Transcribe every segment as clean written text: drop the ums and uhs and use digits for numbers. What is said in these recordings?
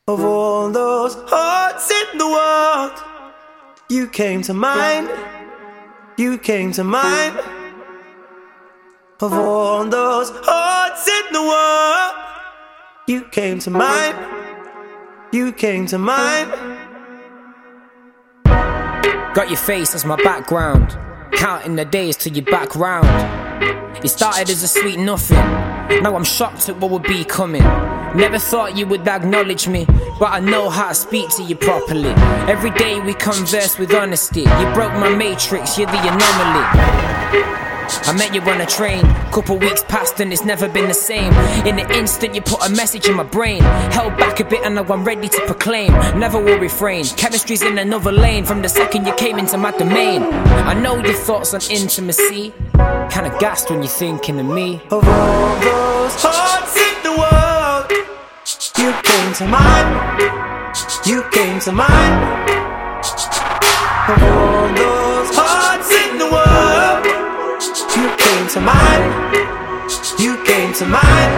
Of all those hearts in the world, you came to mind. You came to mind. Of all those hearts in the world, you came to mind. You came to mind. Got your face as my background, counting the days till you're back round. It started as a sweet nothing, now I'm shocked at what would be coming. Never thought you would acknowledge me, but I know how to speak to you properly. Every day we converse with honesty. You broke my matrix, you're the anomaly. I met you on a train, couple weeks passed and it's never been the same. In an instant you put a message in my brain, held back a bit and now I'm ready to proclaim. Never will refrain, chemistry's in another lane. From the second you came into my domain, I know your thoughts on intimacy. Kinda gassed when you're thinking of me. Of all those hearts in the world, you came to mind. You came to mind. Of all those hearts in the world, you came to mind. You came to mind.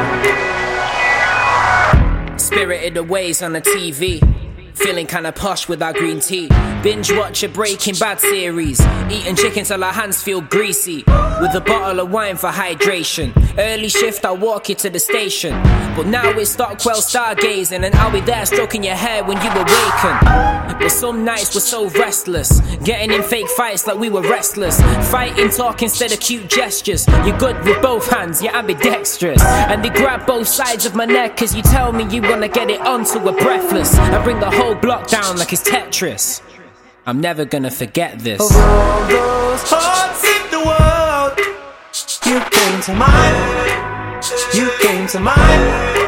Spirited Away's on the TV, feeling kinda posh with our green tea. Binge watch a Breaking Bad series, eating chicken till our hands feel greasy, with a bottle of wine for hydration. Early shift I walk you to the station, but now it's Stockwell stargazing, and I'll be there stroking your hair when you awaken. But some nights we're so restless, getting in fake fights like we were restless. Fighting talk instead of cute gestures. You're good with both hands, you're ambidextrous. And they grab both sides of my neck cause you tell me you wanna get it on till we're breathless. I bring the whole block down like it's Tetris. I'm never gonna forget this. Of all those hearts in the world, you came to mind. You came to mind.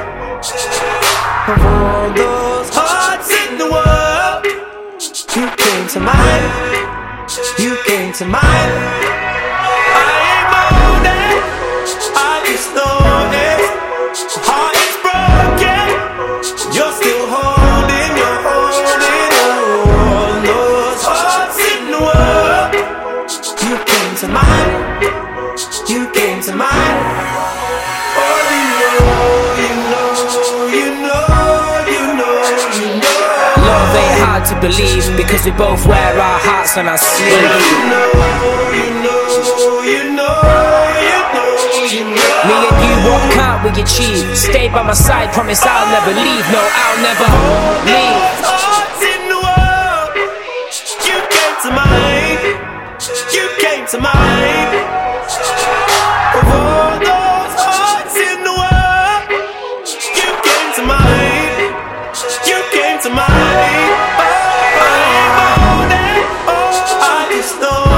Of all those hearts in the world, you came to mind. You came to mind. I ain't moaning, I just know it. My heart is broken, you're still holding, you're holding all those hearts in the world. You came to mind. You came to mind. Oh, you know, you know, you know, you know. Love ain't hard to believe because we both wear our hearts on our sleeve. You know, you know, you know, you know, you know. Me and you walk out, we achieve. Stay by my side, promise I'll never leave. No, I'll never leave. Hearts in the world, you came to mind. You came to mind. Of all those hearts in the world, you came to mind. You came to mind. Oh, I ain't moaning, oh, I just know.